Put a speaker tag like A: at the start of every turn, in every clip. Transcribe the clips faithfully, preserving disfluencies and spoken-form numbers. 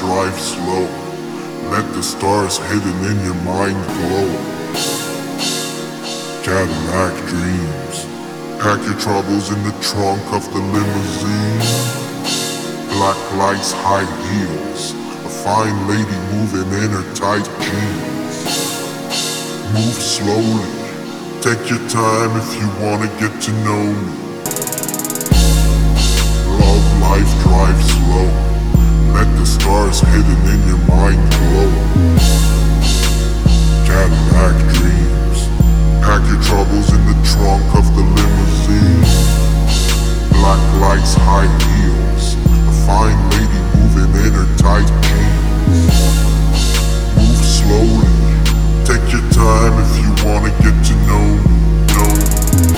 A: drive slow. Let the stars hidden in your mind glow. Cadillac dreams. Pack your troubles in the trunk of the limousine. Black lights, high heels. A fine lady moving in her tight jeans. Move slowly. Take your time if you wanna get to know me. Love life, drive slow. Let the stars hidden in your mind glow. Cadillac dreams. Pack your troubles in the trunk of the limousine. Black lights, high heels. A fine lady moving in her tight jeans. Move slowly. Take your time if you wanna get to know me. Know me.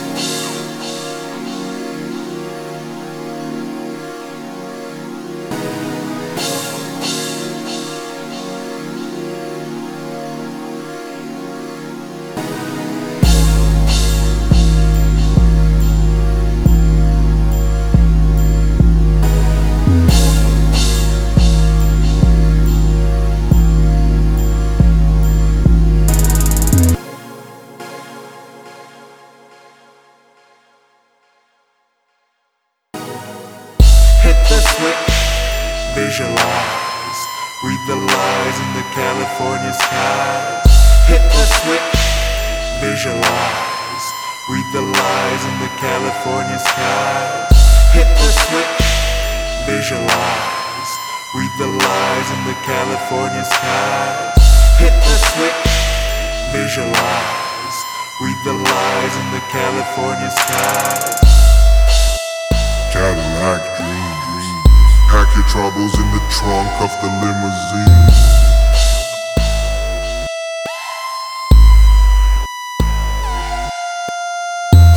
B: Hit the switch, visualize, read the lies in the California skies. Hit the switch, visualize, read the lies in the California skies. Hit the switch, visualize, read the lies in the California skies. Hit the switch, visualize, read the lies in the California skies.
A: Cadillac dreams. Pack your troubles in the trunk of the limousine.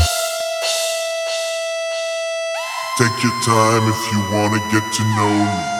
A: Take your time if you wanna get to know me.